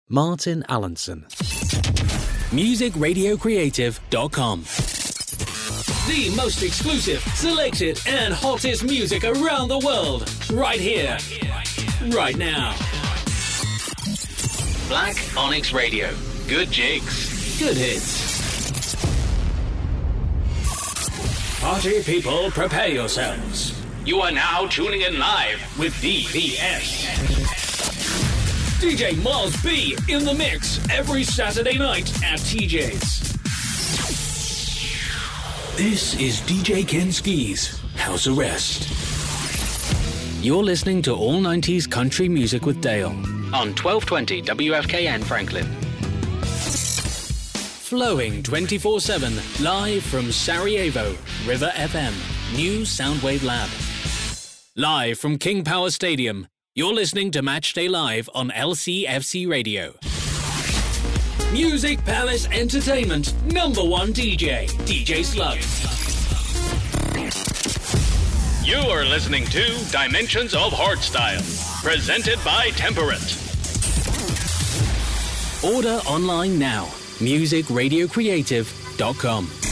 Martin Allenson. MusicRadioCreative.com. The most exclusive, selected, and hottest music around the world. Right here. Right now. Black Onyx Radio. Good jigs. Good hits. Party people, prepare yourselves. You are now tuning in live with DPS. DJ Mars B in the mix every Saturday night at TJ's. This is DJ Ken Ski's House Arrest. You're listening to All 90s Country Music with Dale on 1220 WFKN Franklin. Flowing 24/7 live from Sarajevo, River FM, New Soundwave Lab. Live from King Power Stadium, you're listening to Matchday Live on LCFC Radio. Music Palace Entertainment, #1 DJ, DJ Slug. You are listening to Dimensions of Hardstyle, presented by Temperate. Order online now, musicradiocreative.com.